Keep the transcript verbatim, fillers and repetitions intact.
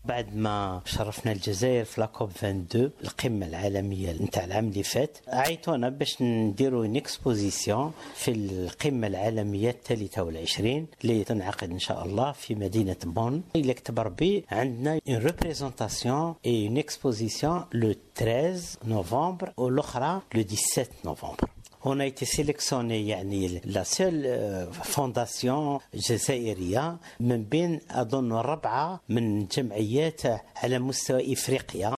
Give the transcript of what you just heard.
بعد ما شرفنا الجزائر في لاكوب اثنين وعشرين القمة العالمية نتاع العام اللي فات، عيطونا باش نديروا ان اكسبوزيسيون في القمة العالمية الثالثة والعشرين اللي تنعقد ان شاء الله في مدينة بون. إلا كتب ربي عندنا une représentation et une exposition le treize novembre والأخرى le dix-sept novembre. On a été sélectionné يعني la seule fondation جزائرية من بين أظن ربعة من جمعيات على مستوى إفريقيا.